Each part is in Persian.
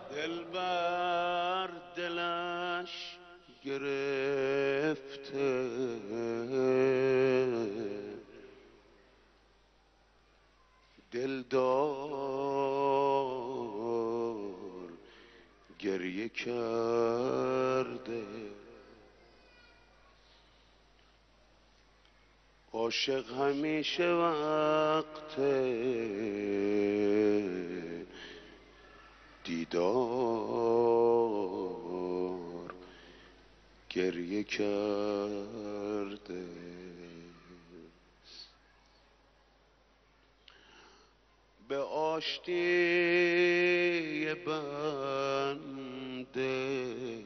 دلبر دلش گرفته دلدار گریه کرده عاشق همیشه وقت دیدار گریه کرده به آشتی بنده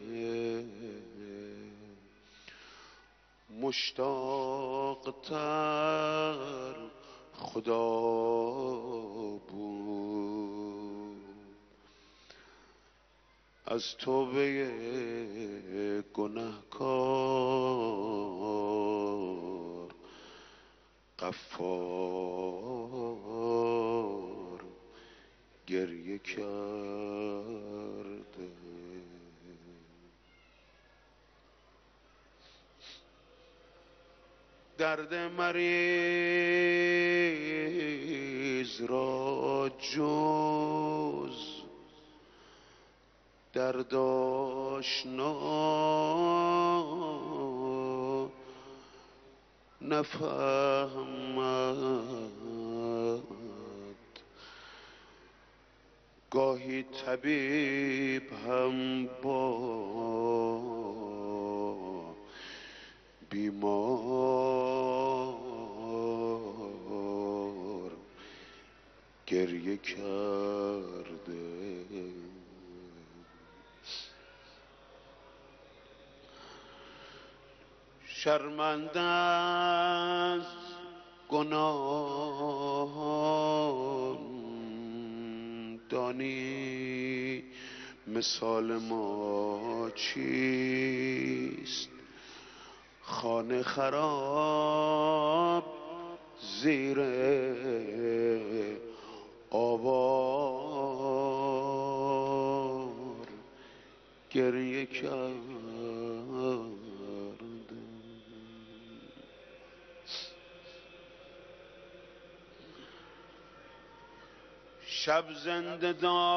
مشتاق تر خدا بود از توبه گنهکار غفار گریه کرده درد مریض را جز درد آشنا نفهمد گاهی طبیب هم با بیمار گریه کرده شرمنده از گناهان دانی مثال ما چیست خانه خراب زیر آوار گریه کرده شب زنده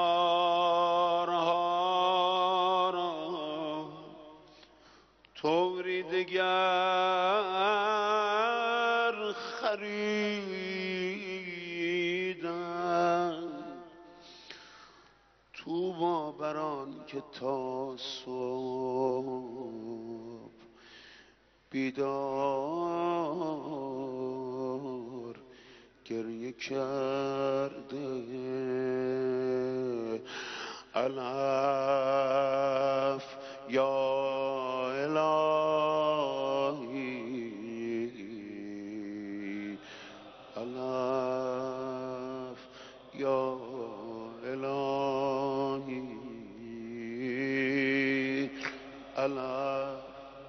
دارها را طوری دگر خریدن طوبی بر آن که تا صبح بیدار گریه کرده الف یا الهی الف یا الهی الف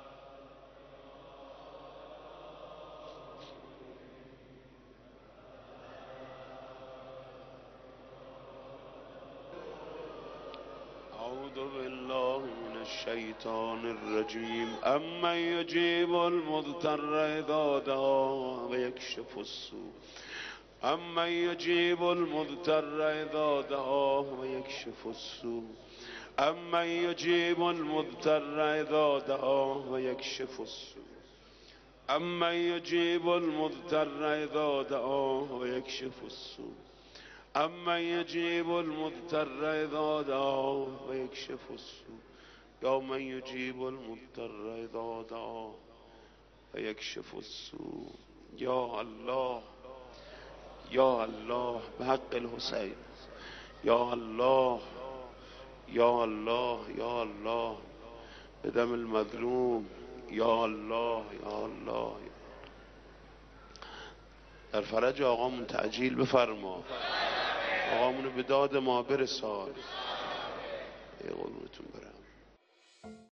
أعوذ بالله من الشيطان الرجيم أمن يجيب المضطر إذا دعاه ويكشف السوء أمن يجيب المضطر إذا دعاه ويكشف السوء أمن يجيب المضطر إذا دعاه ويكشف السوء أمن يجيب المضطر إذا دعاه ويكشف السوء أمن يجيب المضطر إذا دعاه ويكشف السوء يا من يجيب المضطر إذا دعاه ويكشف السوء يا الله يا الله بحق الحسين يا الله يا الله يا الله بدم المظلوم يا الله يا الله در فرج آقامون تعجیل بفرما آقامونو به داد ما برسان. قربونتون برم.